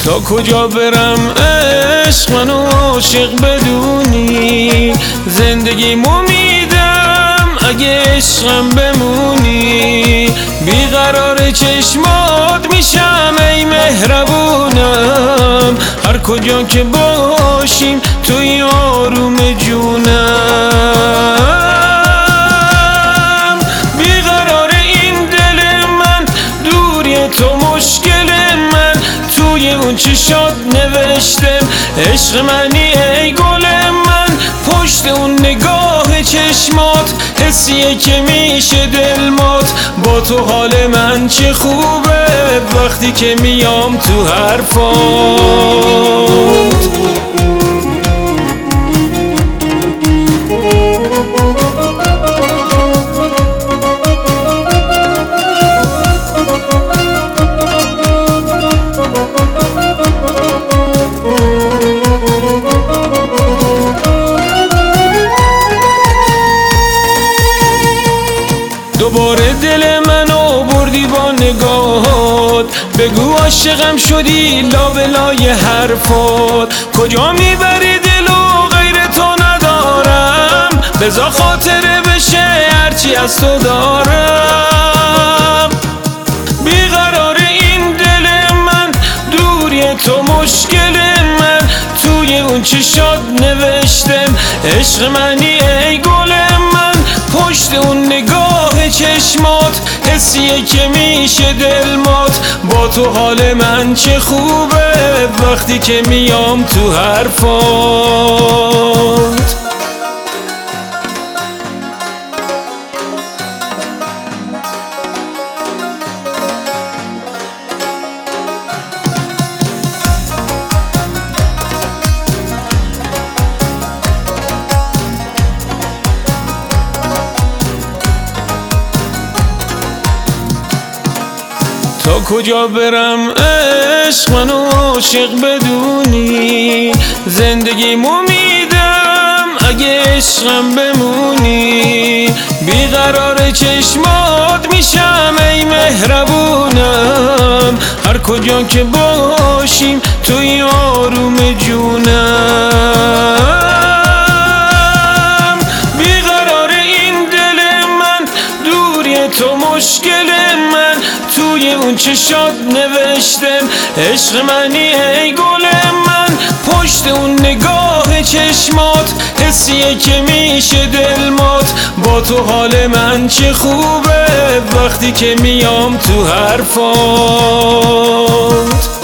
تا کجا برم عشق منو عاشق بدونی، زندگیمو میدم اگه عشقم بمونی. بیقرار چشمات میشم ای مهربونم، هر کجا که باشیم توی آروم جونم. بیقرار این دل من، دوری تو مشکل من، توی اون چشات نوشتم عشق منی ای گل من. پشت اون نگاه چشمات حسیه که میشه دلمات. با تو حال من چه خوبه وقتی که میام تو حرفات. دوباره دل منو بردی با نگاهات، بگو عاشقم شدی لابلای حرفات. کجا میبری دلو غیر تو ندارم، بذار خاطره بشه هرچی از تو دارم. بیقرار این دل من، دوری تو مشکل من، توی اون چشات نوشتم عشق منی ای گل من. پشت اون نگاه چشمات حسیه که میشه دلمات. با تو حال من چه خوبه وقتی که میام تو حرفات. تا کجا برم عشق منو عاشق بدونی، زندگیمو میدم اگه عشقم بمونی. بیقرار چشمات میشم ای مهربونم، هر کجا که باشیم توی آروم جونم. بیقرار این دل من، دوری تو مشکل من، توی اون چشات نوشتم عشق منی ای گل من. پشت اون نگاه چشمات حسیه که میشه دلمات. با تو حال من چه خوبه وقتی که میام تو حرفات.